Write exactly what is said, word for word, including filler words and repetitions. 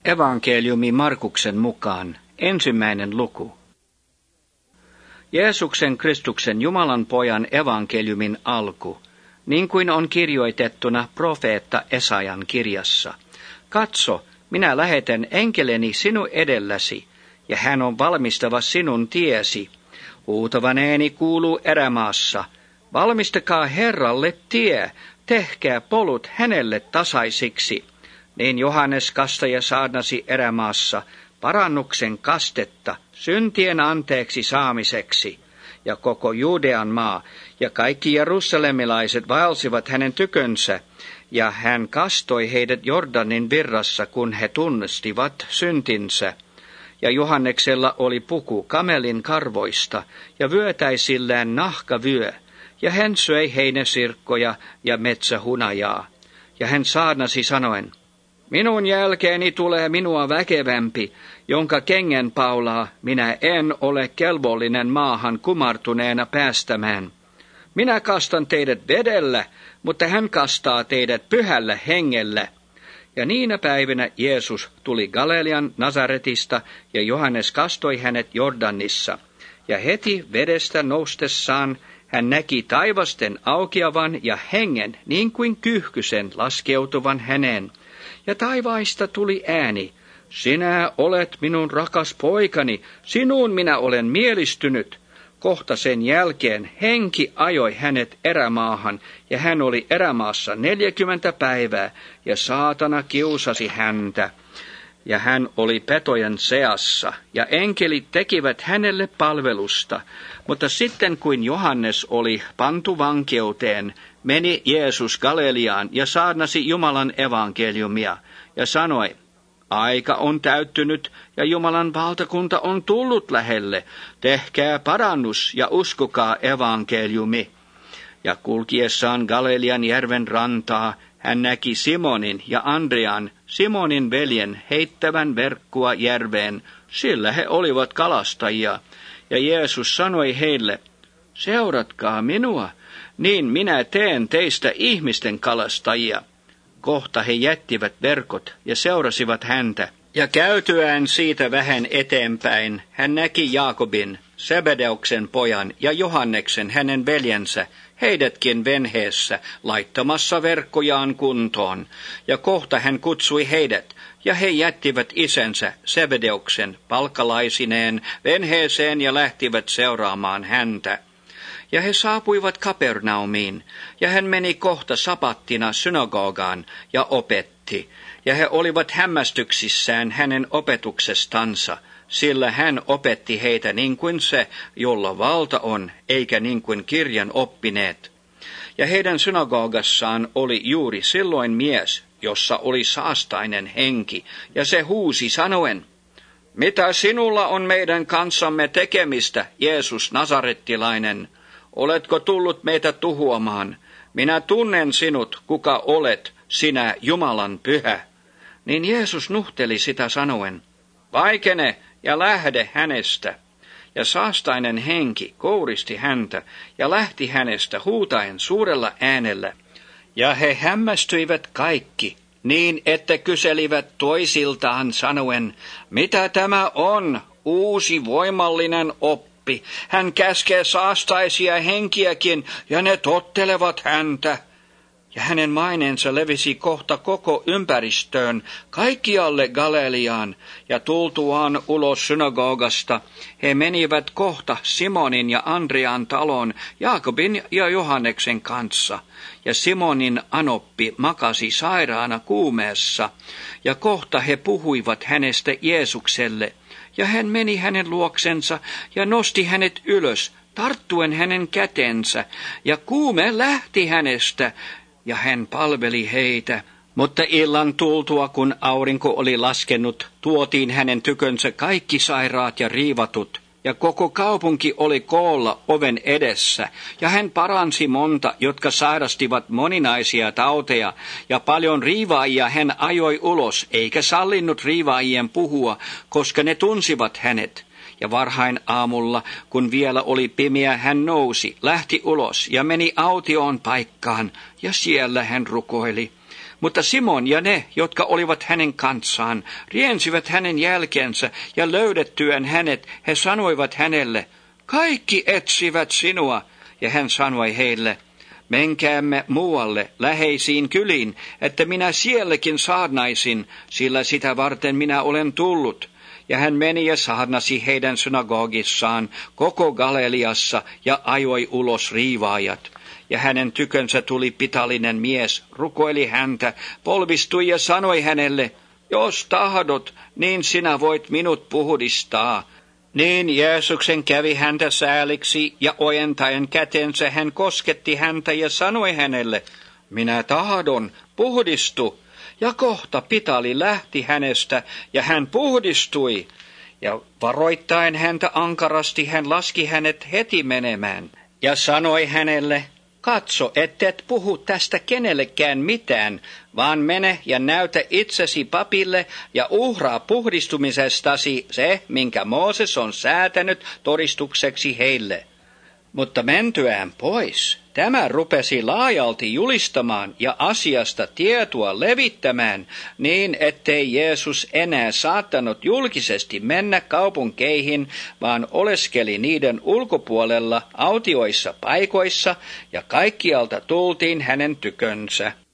Evankeliumi Markuksen mukaan, ensimmäinen luku. Jeesuksen Kristuksen Jumalan pojan evankeliumin alku, niin kuin on kirjoitettuna profeetta Esajan kirjassa. Katso, minä lähetän enkeleni sinun edelläsi, ja hän on valmistava sinun tiesi. Huutavan ääni kuuluu erämaassa. Valmistakaa Herralle tie, tehkää polut hänelle tasaisiksi. Niin Johannes kastaja saarnasi erämaassa parannuksen kastetta syntien anteeksi saamiseksi, ja koko Judean maa ja kaikki jerusalemilaiset vaelsivat hänen tykönsä, ja hän kastoi heidät Jordanin virrassa, kun he tunnistivat syntinsä. Ja Johanneksella oli puku kamelin karvoista ja vyötäisillään nahkavyö, ja hän söi heinäsirkkoja ja metsähunajaa. Ja hän saarnasi sanoen, minun jälkeeni tulee minua väkevämpi, jonka kengänpaulaa minä en ole kelvollinen maahan kumartuneena päästämään. Minä kastan teidät vedellä, mutta hän kastaa teidät pyhällä hengellä. Ja niinä päivinä Jeesus tuli Galilean Nazaretista, ja Johannes kastoi hänet Jordanissa. Ja heti vedestä noustessaan hän näki taivasten aukeavan ja hengen niin kuin kyyhkysen laskeutuvan häneen. Ja taivaista tuli ääni, sinä olet minun rakas poikani, sinuun minä olen mielistynyt. Kohta sen jälkeen henki ajoi hänet erämaahan, ja hän oli erämaassa neljäkymmentä päivää, ja saatana kiusasi häntä. Ja hän oli petojen seassa, ja enkelit tekivät hänelle palvelusta. Mutta sitten kun Johannes oli pantu vankeuteen, meni Jeesus Galileaan ja saarnasi Jumalan evankeliumia, ja sanoi, aika on täyttynyt, ja Jumalan valtakunta on tullut lähelle. Tehkää parannus ja uskokaa evankeliumi. Ja kulkiessaan Galilean järven rantaa, hän näki Simonin ja Andrean, Simonin veljen, heittävän verkkoa järveen, sillä he olivat kalastajia. Ja Jeesus sanoi heille, seuratkaa minua, niin minä teen teistä ihmisten kalastajia. Kohta he jättivät verkot ja seurasivat häntä. Ja käytyään siitä vähän eteenpäin, hän näki Jaakobin, Sebedeuksen pojan, ja Johanneksen, hänen veljensä, heidätkin venheessä, laittamassa verkkojaan kuntoon. Ja kohta hän kutsui heidät, ja he jättivät isänsä Sebedeuksen palkalaisineen venheeseen ja lähtivät seuraamaan häntä. Ja he saapuivat Kapernaumiin, ja hän meni kohta sapattina synagogaan ja opetti. Ja he olivat hämmästyksissään hänen opetuksestansa, sillä hän opetti heitä niin kuin se, jolla valta on, eikä niin kuin kirjan oppineet. Ja heidän synagogassaan oli juuri silloin mies, jossa oli saastainen henki, ja se huusi sanoen, mitä sinulla on meidän kanssamme tekemistä, Jeesus Nasarettilainen? Oletko tullut meitä tuhoamaan? Minä tunnen sinut, kuka olet, sinä Jumalan pyhä. Niin Jeesus nuhteli sitä sanoen, vaikene ja lähde hänestä. Ja saastainen henki kouristi häntä ja lähti hänestä huutaen suurella äänellä. Ja he hämmästyivät kaikki, niin että kyselivät toisiltaan sanoen, mitä tämä on, uusi voimallinen oppi. Hän käskee saastaisia henkiäkin, ja ne tottelevat häntä. Ja hänen maineensa levisi kohta koko ympäristöön, kaikkialle Galileaan, ja tultuaan ulos synagogasta, he menivät kohta Simonin ja Andrean taloon Jaakobin ja Johanneksen kanssa. Ja Simonin anoppi makasi sairaana kuumeessa, ja kohta he puhuivat hänestä Jeesukselle. Ja hän meni hänen luoksensa ja nosti hänet ylös, tarttuen hänen kätensä, ja kuume lähti hänestä, ja hän palveli heitä. Mutta illan tultua, kun aurinko oli laskenut, tuotiin hänen tykönsä kaikki sairaat ja riivatut, ja koko kaupunki oli koolla oven edessä, ja hän paransi monta, jotka sairastivat moninaisia tauteja, ja paljon riivaajia hän ajoi ulos, eikä sallinut riivaajien puhua, koska ne tunsivat hänet. Ja varhain aamulla, kun vielä oli pimeä, hän nousi, lähti ulos ja meni autioon paikkaan, ja siellä hän rukoili. Mutta Simon ja ne, jotka olivat hänen kanssaan, riensivät hänen jälkeensä ja löydettyään hänet, he sanoivat hänelle, kaikki etsivät sinua. Ja hän sanoi heille, menkäämme muualle, läheisiin kyliin, että minä sielläkin saarnaisin, sillä sitä varten minä olen tullut. Ja hän meni ja saarnasi heidän synagogissaan koko Galileassa ja ajoi ulos riivaajat. Ja hänen tykönsä tuli pitalinen mies, rukoili häntä, polvistui ja sanoi hänelle, jos tahdot, niin sinä voit minut puhdistaa. Niin Jeesuksen kävi häntä sääliksi ja ojentaen kätensä hän kosketti häntä ja sanoi hänelle, minä tahdon, puhdistu. Ja kohta pitali lähti hänestä ja hän puhdistui. Ja varoittaen häntä ankarasti hän laski hänet heti menemään ja sanoi hänelle, katso, ettet puhu tästä kenellekään mitään, vaan mene ja näytä itsesi papille ja uhraa puhdistumisestasi se, minkä Mooses on säätänyt todistukseksi heille. Mutta mentyään pois, tämä rupesi laajalti julistamaan ja asiasta tietoa levittämään, niin ettei Jeesus enää saattanut julkisesti mennä kaupunkeihin, vaan oleskeli niiden ulkopuolella autioissa paikoissa, ja kaikkialta tultiin hänen tykönsä.